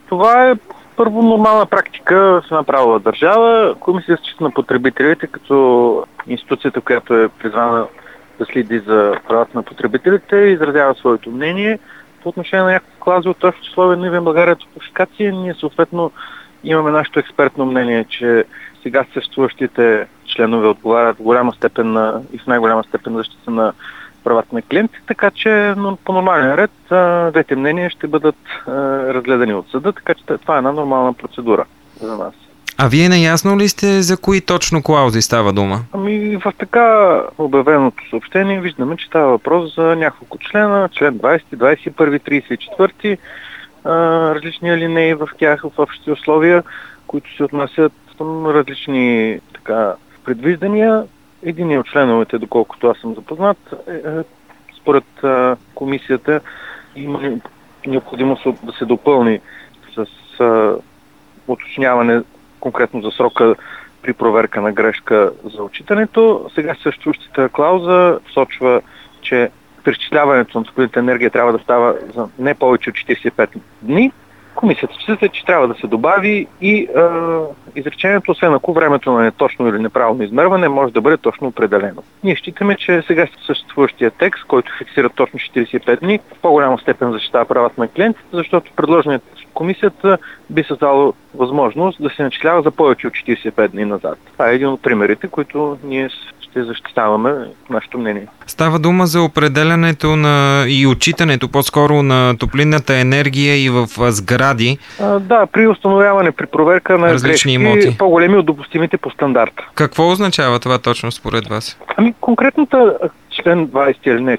Това е първо нормална практика в една правова държава. Комисията за защита на потребителите като институцията, която е призвана да следи за правата на потребителите, изразява своето мнение. По отношение на някакви клаузи от общи условия на ИВН България топофикация, ние съответно имаме нашето експертно мнение, че сега съществуващите членове отговарят в голяма степен и в най-голяма степен защита на правата на клиентите, така че по нормален ред двете мнения ще бъдат разгледани от съда, така че това е една нормална процедура за нас. А вие наясно ли сте за кои точно клаузи става дума? В така обявеното съобщение виждаме, че става въпрос за няколко члена, член 20, 21, 34, различни алинеи в тях в общите условия, които се отнасят към различни предвиждания. Един от членовете, доколкото аз съм запознат, според комисията има необходимост да се допълни с уточняване конкретно за срока при проверка на грешка за отчитането. Сега съществуващата клауза посочва, че преизчисляването на топлинната енергия трябва да става за не повече от 45 дни. Комисията счита, че трябва да се добави и изречението, освен ако времето на неточно или неправилно измерване може да бъде точно определено. Ние считаме, че сега съществуващия текст, който фиксира точно 45 дни, в по-голяма степен защитава правата на клиентите, защото предложеният комисията би създало възможност да се начислява за повече от 45 дни назад. Това е един от примерите, които ние ще защитаваме нашето мнение. Става дума за определянето и отчитането по-скоро на топлинната енергия и в сгради. Да, при установяване, при проверка на различни грешки, имоти, по-големи от допустимите по стандарта. Какво означава това точно според вас? Конкретната член 20 алинея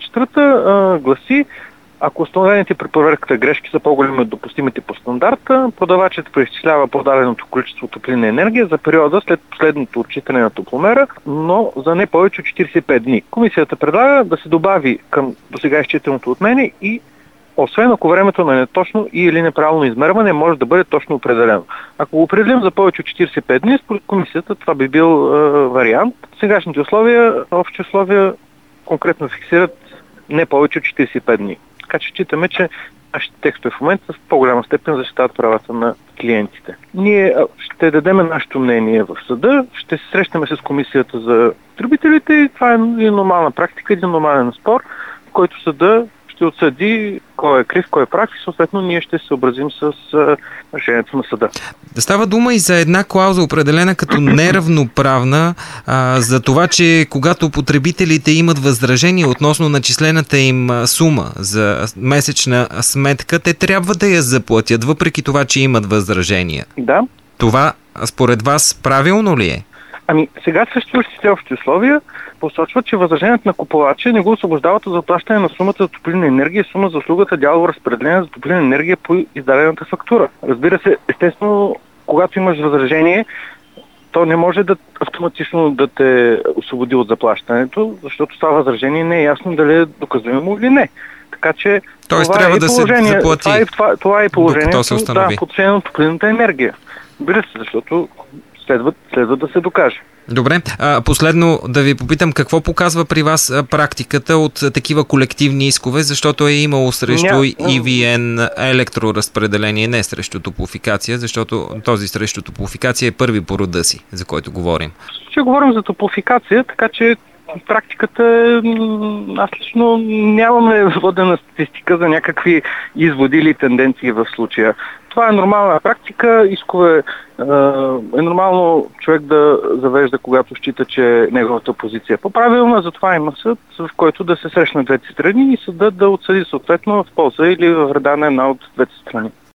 4 гласи: ако установените при проверката грешки са по-големи от допустимите по стандарта, продавачът преизчислява подаденото количество топлинна енергия за периода след последното отчитане на топломера, но за не повече от 45 дни. Комисията предлага да се добави към досега изчитаното от мене и освен ако времето на неточно или неправилно измерване може да бъде точно определено. Ако го определим за повече от 45 дни, според комисията това би бил вариант. Сегашните условия, общи условия, конкретно фиксират не повече от 45 дни. Така че считаме, че нашите текстове в момента в по-голяма степен защитават правата на клиентите. Ние ще дадем нашето мнение в съда, ще се срещнем с комисията за потребителите и това е нормална практика, един нормален спор, в който съда ще отсъди кой е крив, кой е прав и съответно ние ще се съобразим с решението на съда. Да става дума и за една клауза, определена като неравноправна, за това, че когато потребителите имат възражение относно начислената им сума за месечна сметка, те трябва да я заплатят, въпреки това, че имат възражения. Да. Това според вас правилно ли е? Сега съществуващите общи условия посочват, че възражението на купувача не го освобождават от заплащане на сумата за топлинна енергия и сума за услугата дялово разпределение за топлинна енергия по издадената фактура. Разбира се, естествено, когато имаш възражение, то не може автоматично да те освободи от заплащането, защото това възражение не е ясно дали е доказуемо или не. Така че тоест, трябва да се заплати. Това е положението по отношение на топлинната енергия. Разбира се, защото следва да се докаже. Добре. Последно да ви попитам, какво показва при вас практиката от такива колективни искове, защото е имало срещу EVN електроразпределение, не срещу топлофикация, защото този срещу топлофикация е първи по рода си, за който говорим. Ще говорим за топлофикация, така че практиката аз лично нямаме водена статистика за някакви изводи или тенденции в случая. Това е нормална практика, искове е нормално човек да завежда, когато счита, че неговата позиция е по-правилна, затова има съд, в който да се срещнат двете страни и съдът да отсъди съответно в полза или във вреда на една от двете страни.